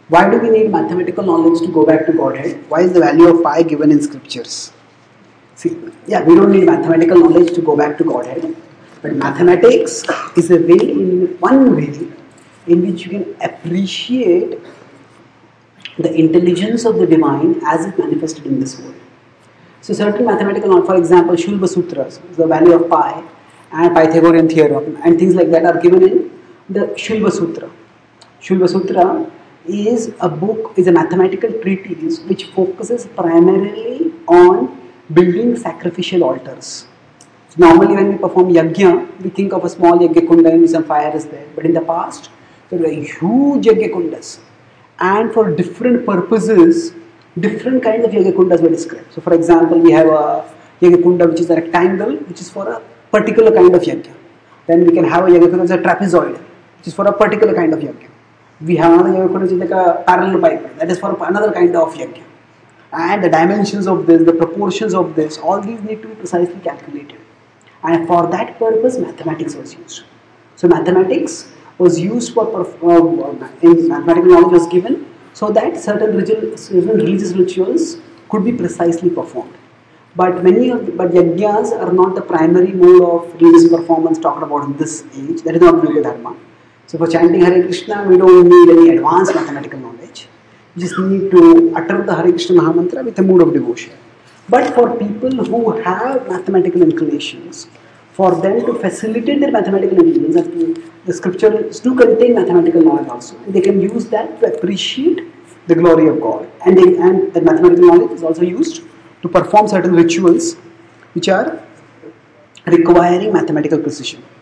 Why do we need mathematical knowledge to go back to Godhead? Why is the value of pi given in scriptures? See, yeah, we don't need mathematical knowledge to go back to Godhead, but mathematics is a way, one way, in which you can appreciate the intelligence of the divine as it manifested in this world. So certain mathematical knowledge, for example, Shulva Sutras, the value of pi, and Pythagorean theorem, and things like that are given in the Shulva Sutra. Shulva Sutra is a book, is a mathematical treatise which focuses primarily on building sacrificial altars. So normally when we perform yajna, we think of a small yajna kunda and some fire is there. But in the past, there were huge yajna kundas. And for different purposes, different kinds of yajna kundas were described. So for example, we have a yajna kunda which is a rectangle, which is for a particular kind of yajna. Then we can have a yajna kunda which is a trapezoid, which is for a particular kind of yajna. We have another yajna kunda which is like a parallel pipe, that is for another kind of yajna. And the dimensions of this, the proportions of this, all these need to be precisely calculated. And for that purpose, mathematics was used. So mathematics was used for, mathematical knowledge was given so that certain religious rituals could be precisely performed. But yajnas are not the primary mode of religious performance talked about in this age. That is not Yoga Dharma. So for chanting Hare Krishna, we don't need any advanced mathematical knowledge. We just need to utter the Hare Krishna Mahamantra with a mood of devotion. But for people who have mathematical inclinations, for them to facilitate their mathematical inclinations, the scriptures do contain mathematical knowledge also. And they can use that to appreciate the glory of God. And the mathematical knowledge is also used to perform certain rituals which are requiring mathematical precision.